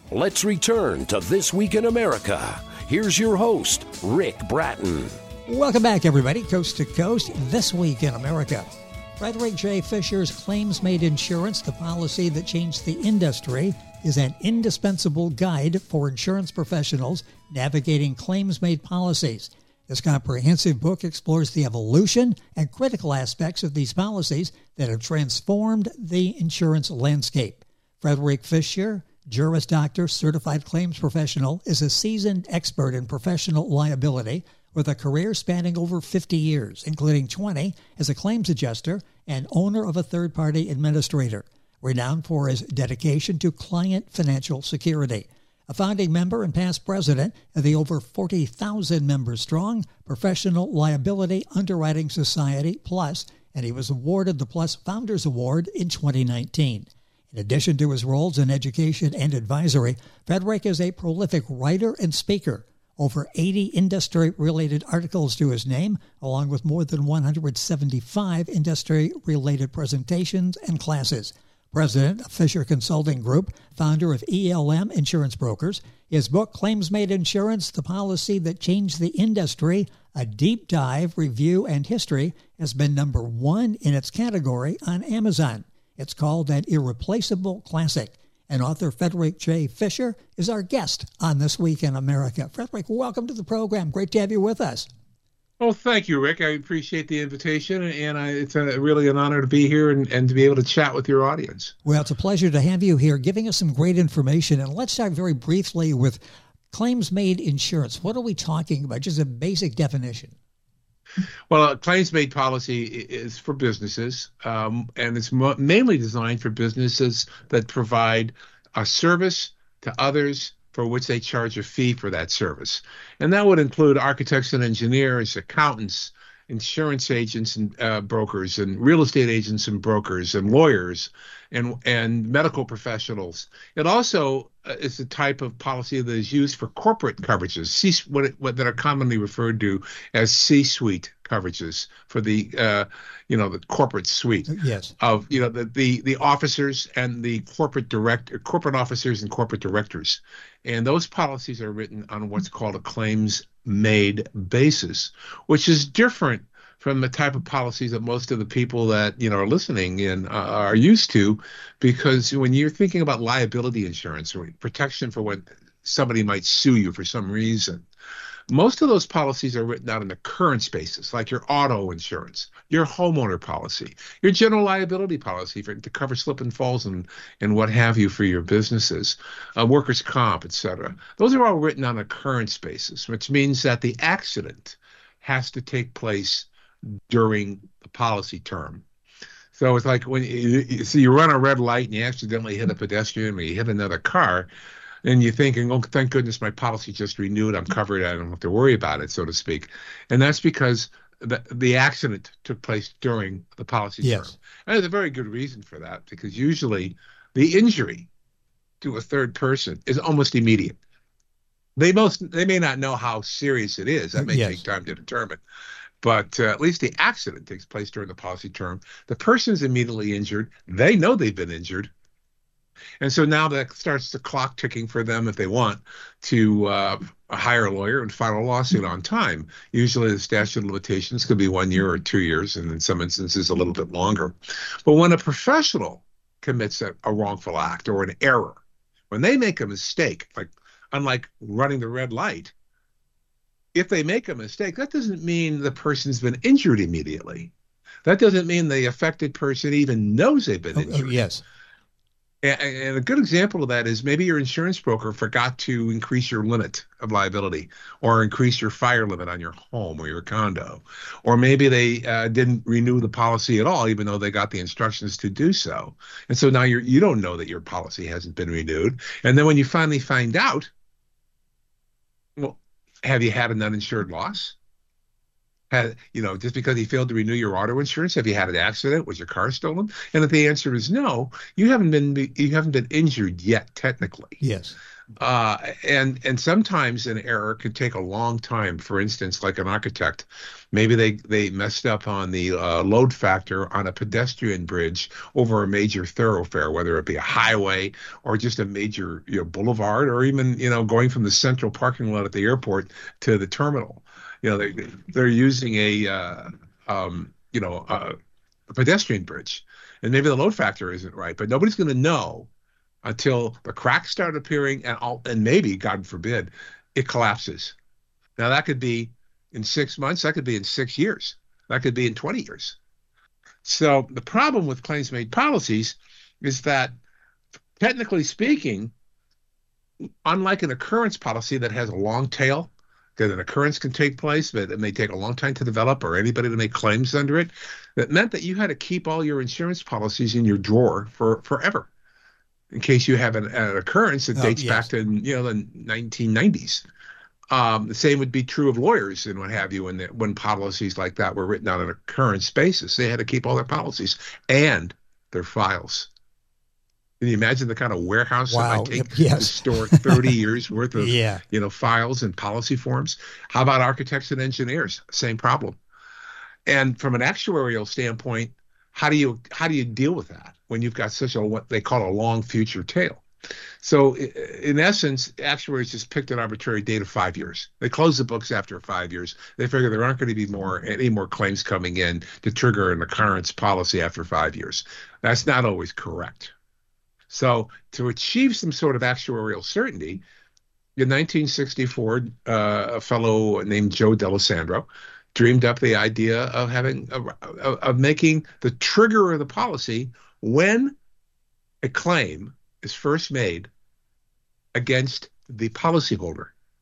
Let's return to This Week in America. Here's your host, Rick Bratton. Welcome back, everybody, coast to coast, This Week in America. Frederick J. Fisher's Claims-Made Insurance, the policy that changed the industry, is an indispensable guide for insurance professionals navigating claims-made policies. This comprehensive book explores the evolution and critical aspects of these policies that have transformed the insurance landscape. Frederick Fisher, Juris Doctor, certified claims professional, is a seasoned expert in professional liability with a career spanning over 50 years, including 20 as a claims adjuster and owner of a third-party administrator, renowned for his dedication to client financial security. A founding member and past president of the over 40,000 members strong Professional Liability Underwriting Society Plus, and he was awarded the Plus Founders Award in 2019. In addition to his roles in education and advisory, Frederick is a prolific writer and speaker. Over 80 industry-related articles to his name, along with more than 175 industry-related presentations and classes. President of Fisher Consulting Group, founder of ELM Insurance Brokers. His book, Claims-Made Insurance, the policy that changed the industry, a deep dive, review, and history, has been number 1 in its category on Amazon. It's called an irreplaceable classic. And author Frederick J. Fisher is our guest on This Week in America. Frederick, welcome to the program. Great to have you with us. Oh, thank you, Rick. I appreciate the invitation, and it's really an honor to be here and to be able to chat with your audience. Well, it's a pleasure to have you here, giving us some great information. And let's start very briefly with claims-made insurance. What are we talking about? Just a basic definition. Well, a claims-made policy is for businesses, and it's mainly designed for businesses that provide a service to others for which they charge a fee for that service. And that would include architects and engineers, accountants, insurance agents and brokers, and real estate agents and brokers, and lawyers, and medical professionals. It also is a type of policy that is used for corporate coverages, that are commonly referred to as C-suite coverages for the the corporate suite. Yes. Of the officers and the corporate officers and corporate directors. And those policies are written on what's called a claims-made basis, which is different from the type of policies that most of the people that are listening in are used to, because when you're thinking about liability insurance or protection for when somebody might sue you for some reason, most of those policies are written out on an occurrence basis, like your auto insurance, your homeowner policy, your general liability policy to cover slip and falls and what have you for your businesses, workers' comp, etc. Those are all written on an occurrence basis, which means that the accident has to take place during the policy term. So it's like when you run a red light and you accidentally hit a pedestrian or you hit another car, and you're thinking, oh, thank goodness my policy just renewed. I'm covered. I don't have to worry about it, so to speak. And that's because the accident took place during the policy term. And there's a very good reason for that, because usually the injury to a third person is almost immediate. They may not know how serious it is. That may take time to determine. But at least the accident takes place during the policy term. The person is immediately injured. They know they've been injured. And so now that starts the clock ticking for them if they want to hire a lawyer and file a lawsuit on time. Usually the statute of limitations could be 1 year or 2 years, and in some instances a little bit longer. But when a professional commits a wrongful act or an error, when they make a mistake, unlike running the red light, if they make a mistake, that doesn't mean the person's been injured immediately. That doesn't mean the affected person even knows they've been injured. Yes. And a good example of that is maybe your insurance broker forgot to increase your limit of liability or increase your fire limit on your home or your condo. Or maybe they didn't renew the policy at all, even though they got the instructions to do so. And so now you don't know that your policy hasn't been renewed. And then when you finally find out, well, have you had an uninsured loss? Just because he failed to renew your auto insurance, have you had an accident? Was your car stolen? And if the answer is no, you haven't been injured yet, technically. Yes. And sometimes an error could take a long time. For instance, like an architect, maybe they messed up on the load factor on a pedestrian bridge over a major thoroughfare, whether it be a highway or just a major boulevard, or even going from the central parking lot at the airport to the terminal. They're using a pedestrian bridge, and maybe the load factor isn't right, but nobody's going to know until the cracks start appearing, and maybe, God forbid, it collapses. Now that could be in 6 months, that could be in 6 years, that could be in 20 years. So the problem with claims-made policies is that, technically speaking, unlike an occurrence policy that has a long tail, that an occurrence can take place, but it may take a long time to develop, or anybody to make claims under it, that meant that you had to keep all your insurance policies in your drawer for forever, in case you have an occurrence that dates back to the 1990s. The same would be true of lawyers and what have you. When policies like that were written on an occurrence basis, they had to keep all their policies and their files. Can you imagine the kind of warehouse that might take to store 30 years worth of files and policy forms? How about architects and engineers? Same problem. And from an actuarial standpoint, how do you deal with that when you've got such what they call a long future tail? So in essence, actuaries just picked an arbitrary date of 5 years. They closed the books after 5 years. They figure there aren't going to be any more claims coming in to trigger an occurrence policy after 5 years. That's not always correct. So to achieve some sort of actuarial certainty, in 1964, a fellow named Joe D'Alessandro dreamed up the idea of making the trigger of the policy when a claim is first made against the policyholder.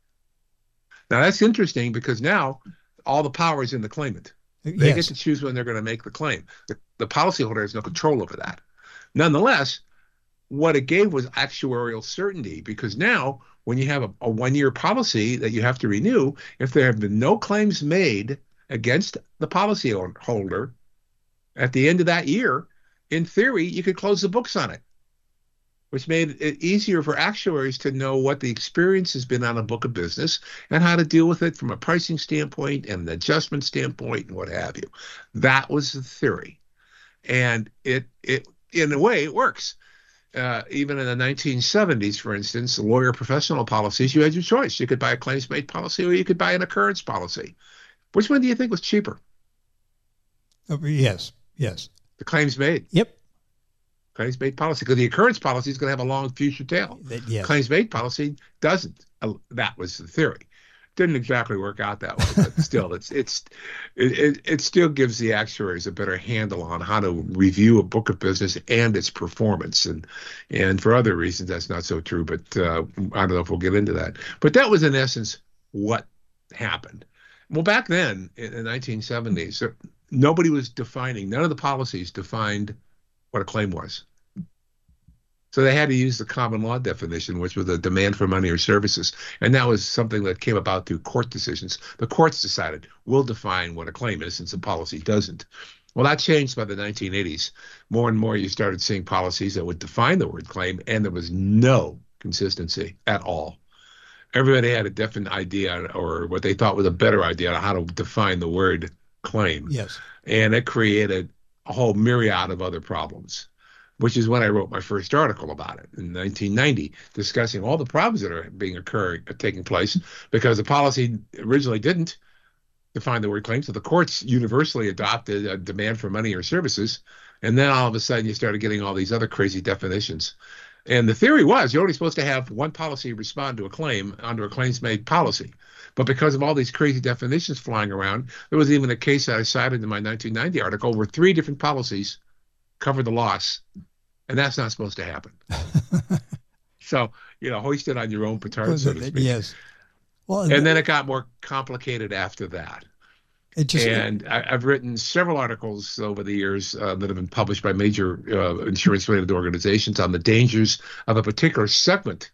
Now that's interesting, because now all the power is in the claimant. They get to choose when they're going to make the claim. The policyholder has no control over that. Nonetheless, what it gave was actuarial certainty, because now when you have a 1-year policy that you have to renew, if there have been no claims made against the policyholder at the end of that year, in theory, you could close the books on it, which made it easier for actuaries to know what the experience has been on a book of business and how to deal with it from a pricing standpoint and an adjustment standpoint and what have you. That was the theory. And it in a way, it works. Even in the 1970s, for instance, lawyer professional policies, you had your choice. You could buy a claims-made policy or you could buy an occurrence policy. Which one do you think was cheaper? Yes. The claims-made. Yep. Claims-made policy, because the occurrence policy is going to have a long future tail. Yes. Claims-made policy doesn't. That was the theory. Didn't exactly work out that way, but still, it still gives the actuaries a better handle on how to review a book of business and its performance. And for other reasons, that's not so true. But I don't know if we'll get into that. But that was in essence what happened. Well, back then in the 1970s, nobody was defining. None of the policies defined what a claim was. So they had to use the common law definition, which was a demand for money or services. And that was something that came about through court decisions. The courts decided, we'll define what a claim is, since the policy doesn't. Well, that changed by the 1980s. More and more you started seeing policies that would define the word claim, and there was no consistency at all. Everybody had a different idea, or what they thought was a better idea, on how to define the word claim. Yes. And it created a whole myriad of other problems, which is when I wrote my first article about it in 1990, discussing all the problems that are taking place, because the policy originally didn't define the word claim. So the courts universally adopted a demand for money or services. And then all of a sudden you started getting all these other crazy definitions. And the theory was you're only supposed to have one policy respond to a claim under a claims-made policy. But because of all these crazy definitions flying around, there was even a case that I cited in my 1990 article where 3 different policies cover the loss, and that's not supposed to happen. So, hoist it on your own petard, so to speak. Yes. Well, and then it got more complicated after that. I've written several articles over the years that have been published by major insurance-related organizations on the dangers of a particular segment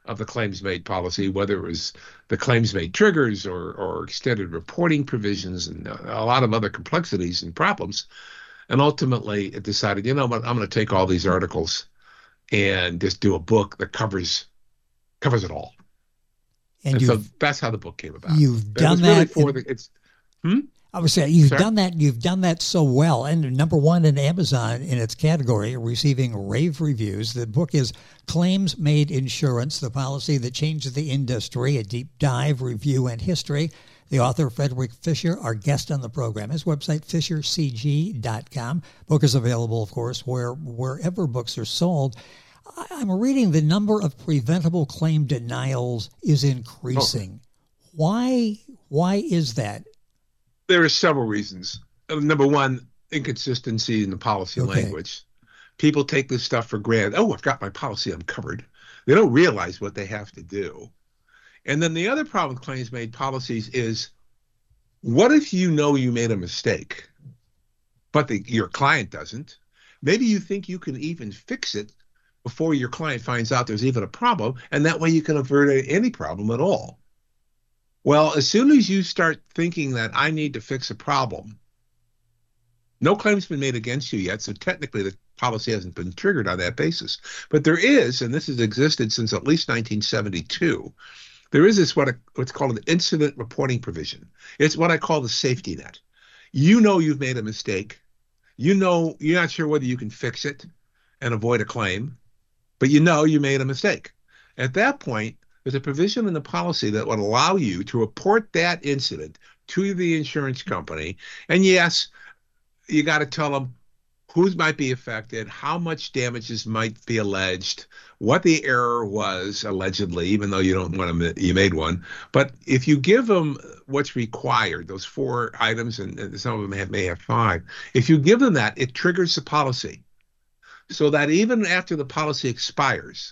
of the claims made policy, whether it was the claims made triggers or extended reporting provisions and a lot of other complexities and problems. And ultimately it decided, you know what, I'm going to take all these articles and just do a book that covers it all. And so that's how the book came about. You've done that. Really I would say you've done that so well, and number one in Amazon in its category, receiving rave reviews. The book is Claims Made Insurance, the policy that changed the industry, a deep dive, review, and history. The author, Frederick Fisher, our guest on the program. His website, fishercg.com. Book is available, of course, wherever books are sold. I'm reading the number of preventable claim denials is increasing. Why is that? There are several reasons. Number one, inconsistency in the policy language. People take this stuff for granted. Oh, I've got my policy, I'm covered. They don't realize what they have to do. And then the other problem with claims made policies is, what if you know you made a mistake, but your client doesn't? Maybe you think you can even fix it before your client finds out there's even a problem, and that way you can avert any problem at all. Well, as soon as you start thinking that I need to fix a problem, no claim's been made against you yet, so technically the policy hasn't been triggered on that basis. But there is, and this has existed since at least 1972, there is this what's called an incident reporting provision. It's what I call the safety net. You know you've made a mistake. You know you're not sure whether you can fix it and avoid a claim, but you know you made a mistake. At that point, there's a provision in the policy that would allow you to report that incident to the insurance company. And yes, you got to tell them who might be affected, how much damages might be alleged, what the error was allegedly, even though you don't want to, you made one. But if you give them what's required, those 4 items, and some of them may have 5, if you give them that, it triggers the policy. So that even after the policy expires,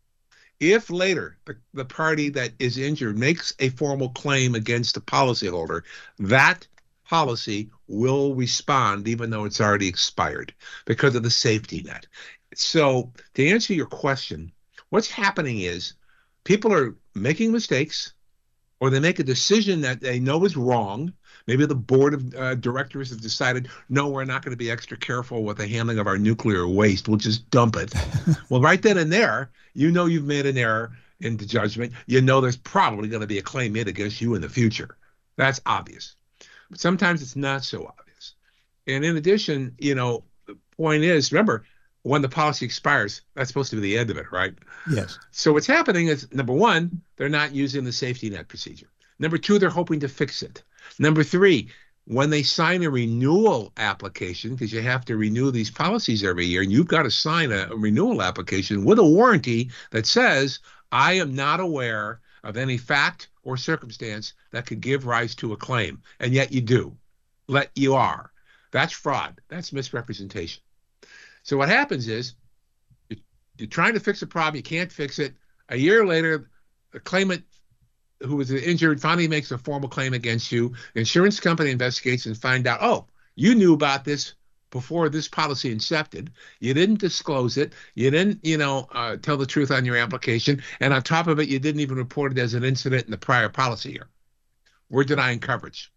if later the party that is injured makes a formal claim against the policyholder, that policy will respond even though it's already expired because of the safety net. So to answer your question, what's happening is people are making mistakes, or they make a decision that they know is wrong. Maybe the board of directors have decided, no, we're not going to be extra careful with the handling of our nuclear waste. We'll just dump it. Well, right then and there, you know you've made an error in the judgment. You know there's probably going to be a claim made against you in the future. That's obvious. But sometimes it's not so obvious. And in addition, the point is, remember, when the policy expires, that's supposed to be the end of it, right? Yes. So what's happening is, number one, they're not using the safety net procedure. Number two, they're hoping to fix it. Number three, when they sign a renewal application, because you have to renew these policies every year, and you've got to sign a renewal application with a warranty that says, I am not aware of any fact or circumstance that could give rise to a claim, and yet you do. You are. That's fraud. That's misrepresentation. So what happens is you're trying to fix a problem, you can't fix it. A year later, the claimant who was injured finally makes a formal claim against you. The insurance company investigates and find out, oh, you knew about this before this policy incepted. You didn't disclose it. You didn't, tell the truth on your application. And on top of it, you didn't even report it as an incident in the prior policy year. We're denying coverage.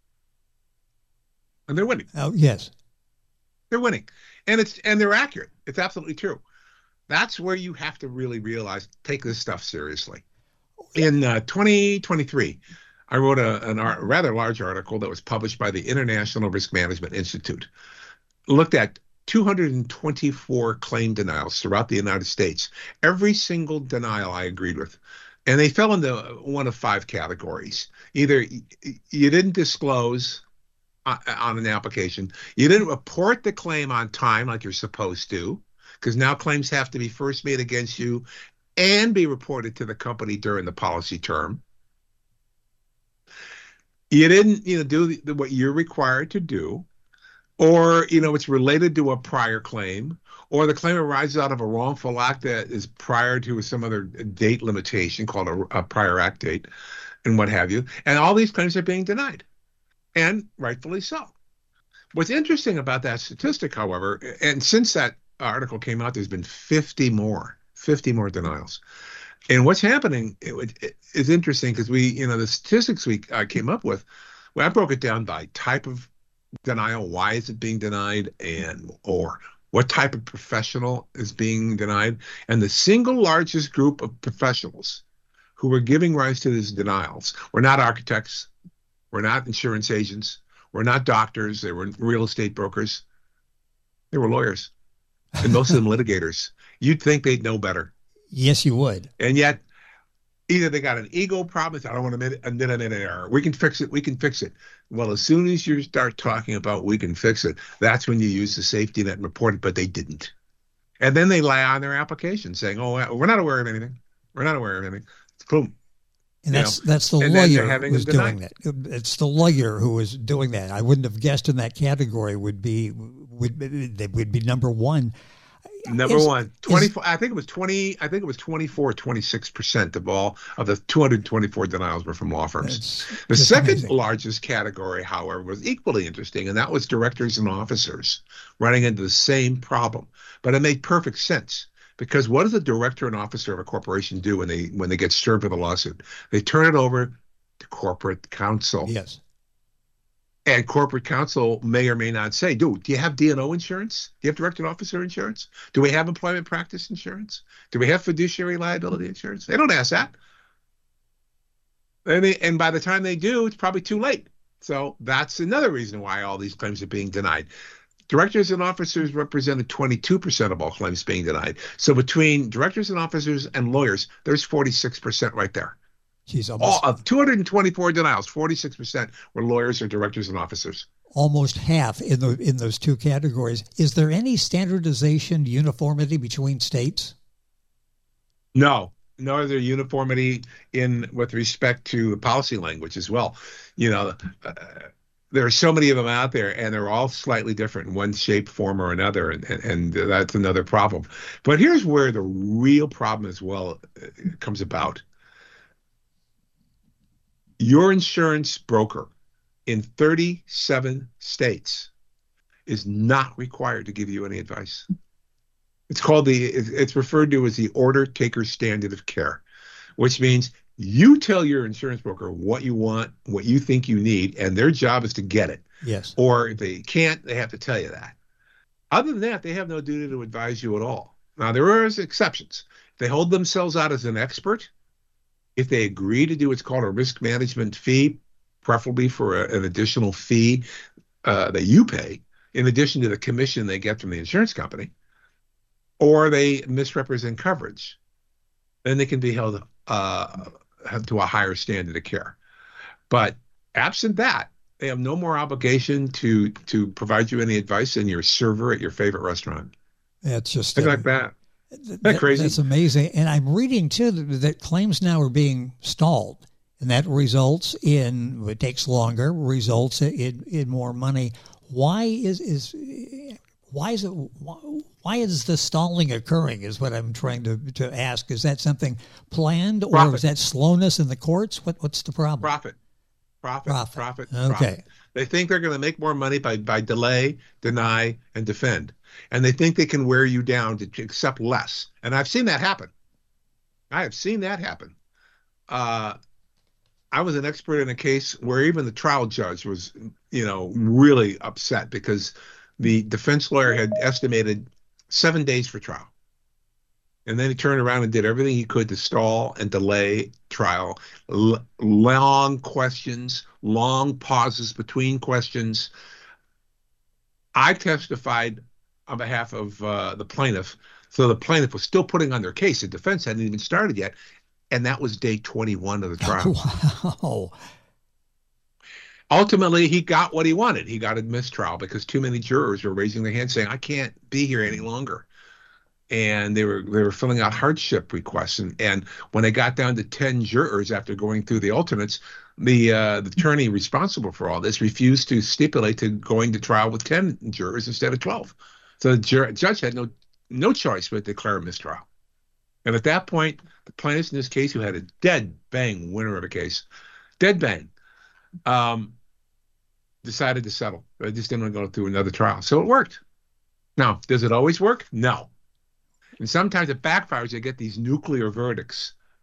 And they're winning. Oh, yes. They're winning. And they're accurate. It's absolutely true. That's where you have to really realize, take this stuff seriously. In 2023, I wrote a rather large article that was published by the International Risk Management Institute. Looked at 224 claim denials throughout the United States. Every single denial I agreed with. And they fell into one of 5 categories. Either you didn't disclose on an application, you didn't report the claim on time like you're supposed to, because now claims have to be first made against you and be reported to the company during the policy term. You didn't, do what you're required to do, or, it's related to a prior claim, or the claim arises out of a wrongful act that is prior to some other date limitation called a prior act date, and what have you. And all these claims are being denied, and rightfully so. What's interesting about that statistic, however, and since that article came out, there's been 50 more denials. And what's happening is interesting because the statistics we came up with, well, I broke it down by type of denial, why is it being denied, or what type of professional is being denied. And the single largest group of professionals who were giving rise to these denials were not architects, were not insurance agents, were not doctors, they were real estate brokers, they were lawyers, and most of them litigators. You'd think they'd know better. Yes, you would. And yet, either they got an ego problem, I don't want to admit an error. We can fix it. Well, as soon as you start talking about we can fix it, that's when you use the safety net and report it, but they didn't. And then they lie on their application saying, oh, we're not aware of anything. Boom. And that's the lawyer who's doing that. It's the lawyer who is doing that. I wouldn't have guessed in that category would be number one. Number one, 24. I think it was 26% of all of the 224 denials were from law firms. The second largest category, however, was equally interesting, and that was directors and officers running into the same problem. But it made perfect sense, because what does a director and officer of a corporation do when they get served with a lawsuit? They turn it over to corporate counsel. Yes. And corporate counsel may or may not say, do you have D&O insurance? Do you have director and officer insurance? Do we have employment practice insurance? Do we have fiduciary liability insurance? They don't ask that. And by the time they do, it's probably too late. So that's another reason why all these claims are being denied. Directors and officers represented 22% of all claims being denied. So between directors and officers and lawyers, there's 46% right there. All of 224 denials, 46% were lawyers or directors and officers. Almost half in those two categories. Is there any standardization, uniformity between states? No, nor is there uniformity with respect to policy language as well. There are so many of them out there, and they're all slightly different in one shape, form, or another, and that's another problem. But here's where the real problem as well comes about. Your insurance broker in 37 states is not required to give you any advice. It's referred to as the order taker standard of care, which means you tell your insurance broker what you want, what you think you need, and their job is to get it. Yes. Or if they can't, they have to tell you that. Other than that, they have no duty to advise you at all. Now, there are exceptions. They hold themselves out as an expert. If they agree to do what's called a risk management fee, preferably for an additional fee that you pay, in addition to the commission they get from the insurance company, or they misrepresent coverage, then they can be held to a higher standard of care. But absent that, they have no more obligation to provide you any advice than your server at your favorite restaurant. That's just things like that. That's crazy. That's amazing. And I'm reading, too, that claims now are being stalled, and that results in, it takes longer, results in more money. Why is the stalling occurring is what I'm trying to ask. Is that something planned, or is that slowness in the courts? What's the problem? Profit. Okay. They think they're going to make more money by delay, deny, and defend. And they think they can wear you down to accept less. And I've seen that happen. I was an expert in a case where even the trial judge was, really upset because the defense lawyer had estimated 7 days for trial. And then he turned around and did everything he could to stall and delay trial. Long questions, long pauses between questions. I testified on behalf of the plaintiff. So the plaintiff was still putting on their case. The defense hadn't even started yet. And that was day 21 of the trial. Wow. Ultimately, he got what he wanted. He got a mistrial because too many jurors were raising their hands saying, I can't be here any longer. And they were filling out hardship requests. And when they got down to 10 jurors after going through the alternates, the attorney responsible for all this refused to stipulate to going to trial with 10 jurors instead of 12. So the judge had no choice but to declare a mistrial. And at that point, the plaintiffs in this case, who had a dead bang winner of a case, decided to settle. They just didn't want to go through another trial. So it worked. Now, does it always work? No. And sometimes it backfires. You get these nuclear verdicts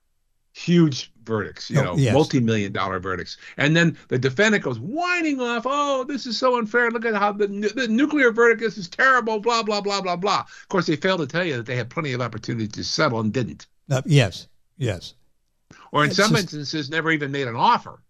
huge verdicts, Yes. multi-million-dollar verdicts. And then the defendant goes whining off, oh, this is so unfair. Look at how the nuclear verdict is terrible, blah, blah, blah, blah, blah. Of course, they failed to tell you that they had plenty of opportunity to settle and didn't. Yes. Or in some instances, never even made an offer.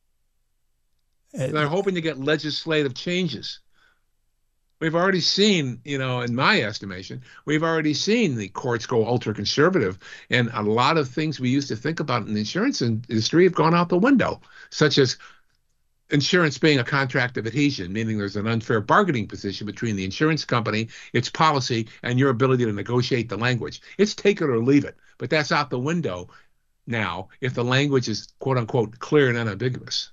They're hoping to get legislative changes. We've already seen, in my estimation, we've already seen the courts go ultra-conservative, and a lot of things we used to think about in the insurance industry have gone out the window, such as insurance being a contract of adhesion, meaning there's an unfair bargaining position between the insurance company, its policy, and your ability to negotiate the language. It's take it or leave it, but that's out the window now if the language is, quote-unquote, clear and unambiguous.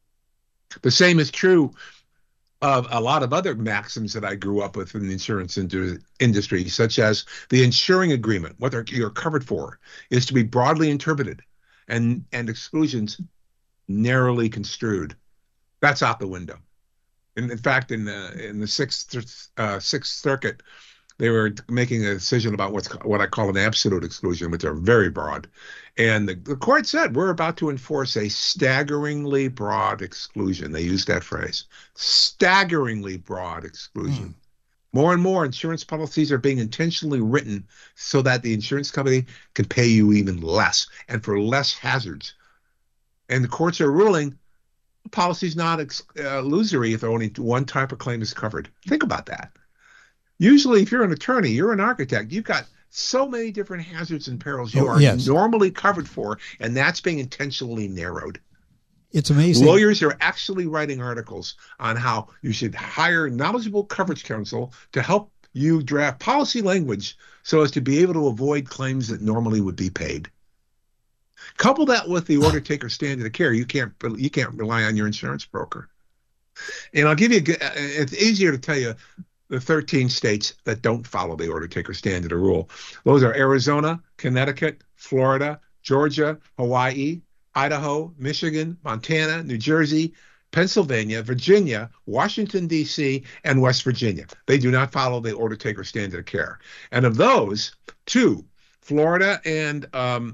The same is true of a lot of other maxims that I grew up with in the insurance industry, such as the insuring agreement, what you're covered for, is to be broadly interpreted and exclusions narrowly construed. That's out the window. In fact, in the Sixth Circuit, they were making a decision about what I call an absolute exclusion, which are very broad. And the court said, we're about to enforce a staggeringly broad exclusion. They used that phrase, staggeringly broad exclusion. More and more insurance policies are being intentionally written so that the insurance company can pay you even less and for less hazards. And the courts are ruling the policy's not illusory if only one type of claim is covered. Think about that. Usually, if you're an attorney, you're an architect, you've got so many different hazards and perils you are normally covered for, and that's being intentionally narrowed. It's amazing. Lawyers are actually writing articles on how you should hire knowledgeable coverage counsel to help you draft policy language so as to be able to avoid claims that normally would be paid. Couple that with the order taker standard of care, you can't rely on your insurance broker. And I'll give you, it's easier to tell you the 13 states that don't follow the order taker standard or rule. Those are Arizona, Connecticut, Florida, Georgia, Hawaii, Idaho, Michigan, Montana, New Jersey, Pennsylvania, Virginia, Washington, D.C., and West Virginia. They do not follow the order taker standard of care. And of those, two, Florida and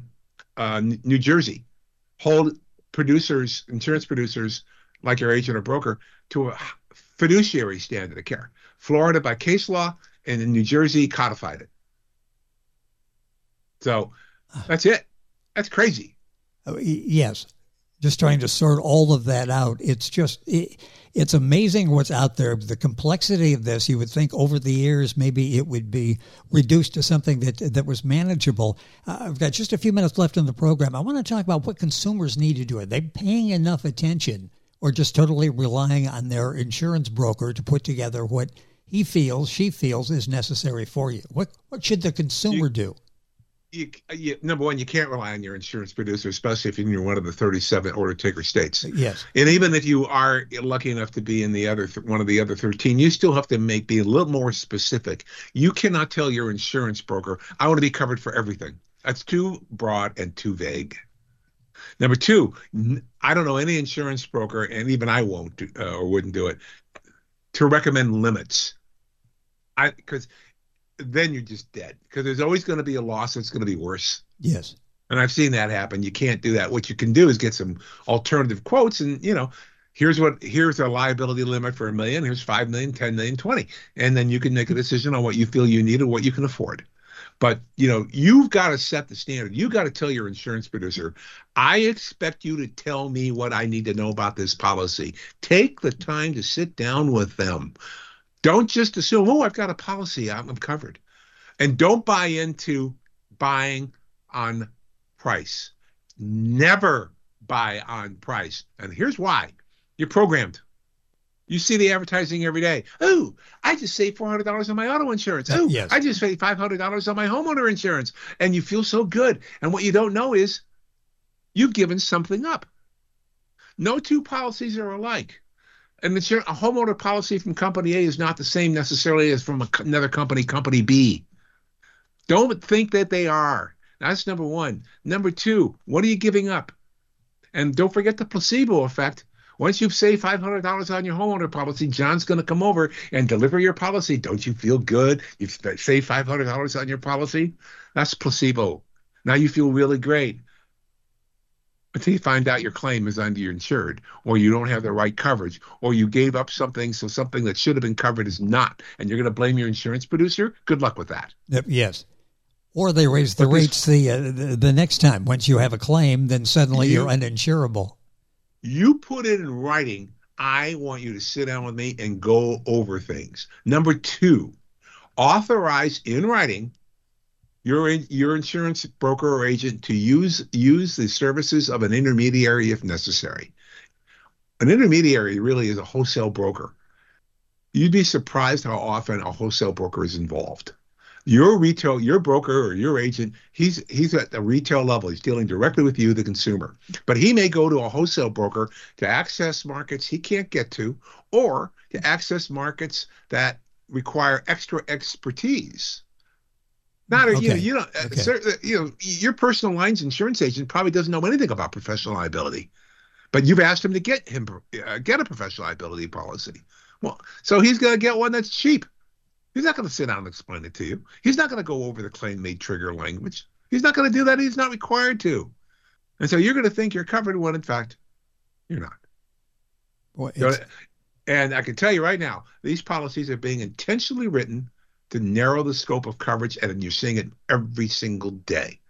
New Jersey, hold insurance producers, like your agent or broker, to a fiduciary standard of care. Florida by case law, and in New Jersey codified it. So that's it. That's crazy. Yes. Just trying to sort all of that out. It's amazing what's out there. The complexity of this, you would think over the years, maybe it would be reduced to something that was manageable. I've got just a few minutes left in the program. I want to talk about what consumers need to do. Are they paying enough attention or just totally relying on their insurance broker to put together what he feels, she feels is necessary for you? What should the consumer do? Number one, you can't rely on your insurance producer, especially if you're in one of the 37 order taker states. Yes. And even if you are lucky enough to be in the other one of the other 13, you still have to be a little more specific. You cannot tell your insurance broker, I want to be covered for everything. That's too broad and too vague. Number two, I don't know any insurance broker, and even I won't or wouldn't do it, to recommend limits. Because then you're just dead, because there's always going to be a loss that's going to be worse. Yes. And I've seen that happen. You can't do that. What you can do is get some alternative quotes, and here's a liability limit for $1 million, here's $5 million, $10 million, $20 million, and then you can make a decision on what you feel you need and what you can afford. But you've got to set the standard. You've got to tell your insurance producer, I expect you to tell me what I need to know about this policy. Take the time to sit down with them. Don't just assume, I've got a policy, I'm covered. And don't buy into buying on price. Never buy on price. And here's why. You're programmed. You see the advertising every day. Oh, I just saved $400 on my auto insurance. Oh, yes. I just saved $500 on my homeowner insurance. And you feel so good. And what you don't know is you've given something up. No two policies are alike. And a homeowner policy from company A is not the same necessarily as from another company B. Don't think that they are. That's number one. Number two, what are you giving up? And don't forget the placebo effect. Once you've saved $500 on your homeowner policy, John's going to come over and deliver your policy. Don't you feel good? You've saved $500 on your policy? That's placebo. Now you feel really great. until you find out your claim is underinsured, or you don't have the right coverage, or you gave up something, so something that should have been covered is not, and you're going to blame your insurance producer. Good luck with that. Yes. Or they raise the rates the next time. Once you have a claim, then suddenly you're uninsurable. You put it in writing. I want you to sit down with me and go over things. Number 2, authorize in writing your insurance broker or agent to use the services of an intermediary if necessary. An intermediary really is a wholesale broker. You'd be surprised how often a wholesale broker is involved. Your broker or your agent, he's at the retail level. He's dealing directly with you, the consumer. But he may go to a wholesale broker to access markets he can't get to, or to access markets that require extra expertise. Your personal lines insurance agent probably doesn't know anything about professional liability, but you've asked him to get a professional liability policy. Well, so he's going to get one that's cheap. He's not going to sit down and explain it to you. He's not going to go over the claim made trigger language. He's not going to do that. He's not required to. And so you're going to think you're covered when, in fact, you're not. Well, and I can tell you right now, these policies are being intentionally written to narrow the scope of coverage, and you're seeing it every single day.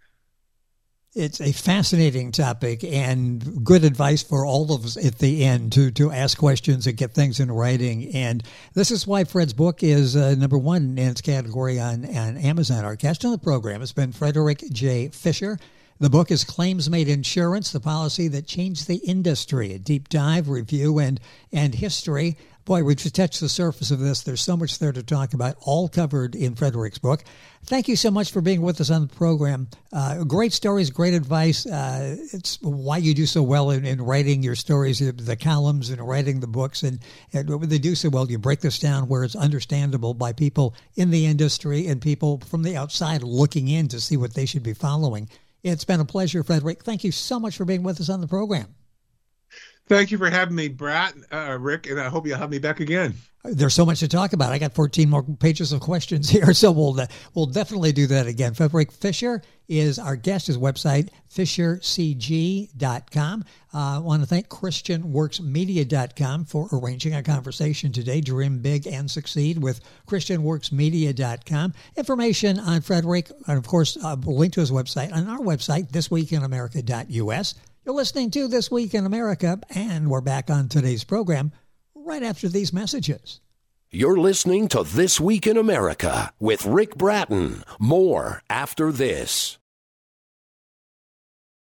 It's a fascinating topic and good advice for all of us at the end to ask questions and get things in writing. And this is why Fred's book is number 1 in its category on Amazon. Our guest on the program has been Frederick J. Fisher. The book is Claims Made Insurance, the policy that changed the industry, a deep dive, review, and history. Boy, we just touched the surface of this. There's so much there to talk about, all covered in Frederick's book. Thank you so much for being with us on the program. Great stories, great advice. It's why you do so well in writing your stories, the columns, and writing the books. And they do so well. You break this down where it's understandable by people in the industry and people from the outside looking in to see what they should be following. It's been a pleasure, Frederick. Thank you so much for being with us on the program. Thank you for having me, Rick, and I hope you'll have me back again. There's so much to talk about. I got 14 more pages of questions here, so we'll definitely do that again. Frederick Fisher is our guest. His website, fishercg.com. I want to thank ChristianWorksMedia.com for arranging a conversation today. Dream big and succeed with ChristianWorksMedia.com. Information on Frederick, and of course, a link to his website on our website, thisweekinamerica.us. You're listening to This Week in America, and we're back on today's program right after these messages. You're listening to This Week in America with Rick Bratton. More after this.